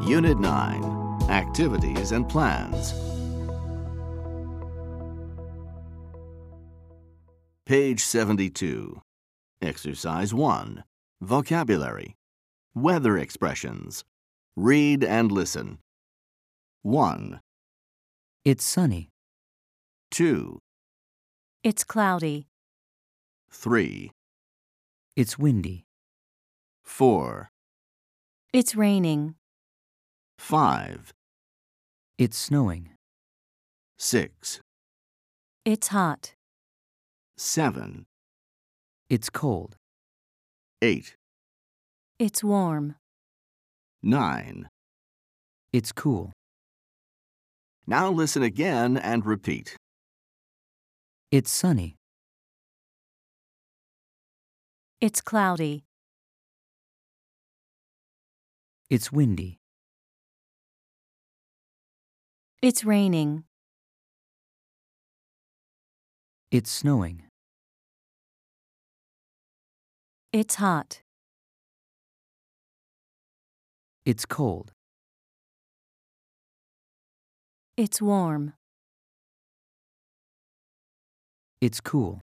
Unit 9, Activities and Plans. Page 72. Exercise 1. Vocabulary. Weather expressions. Read and listen. 1, It's sunny. 2, It's cloudy. 3, It's windy. 4, It's raining. 5, It's snowing. 6, It's hot. 7, It's cold. 8, It's warm. 9. It's cool. Now listen again and repeat. It's sunny. It's cloudy. It's windy. It's raining. It's snowing. It's hot. It's cold. It's warm. It's cool.